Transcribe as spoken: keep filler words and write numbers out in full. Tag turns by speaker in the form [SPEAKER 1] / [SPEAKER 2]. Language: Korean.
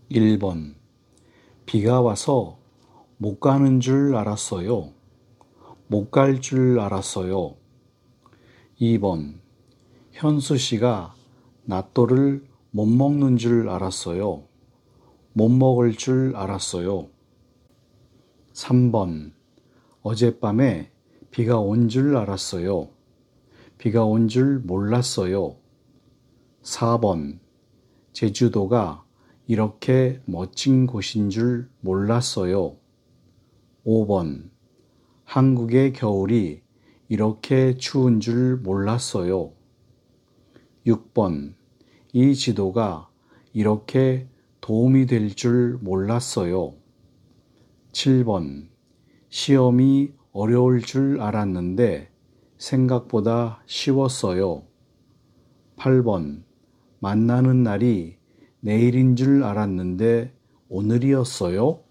[SPEAKER 1] 일 번. 비가 와서 못 가는 줄 알았어요. 못 갈 줄 알았어요. 이 번. 현수 씨가 낫또를 못 먹는 줄 알았어요. 못 먹을 줄 알았어요. 삼 번. 어젯밤에 비가 온 줄 알았어요. 비가 온 줄 몰랐어요. 사 번. 제주도가 이렇게 멋진 곳인 줄 몰랐어요. 오 번. 한국의 겨울이 이렇게 추운 줄 몰랐어요. 육 번. 이 지도가 이렇게 도움이 될 줄 몰랐어요. 칠 번. 시험이 어려울 줄 알았는데 생각보다 쉬웠어요. 팔 번. 만나는 날이 내일인 줄 알았는데 오늘이었어요.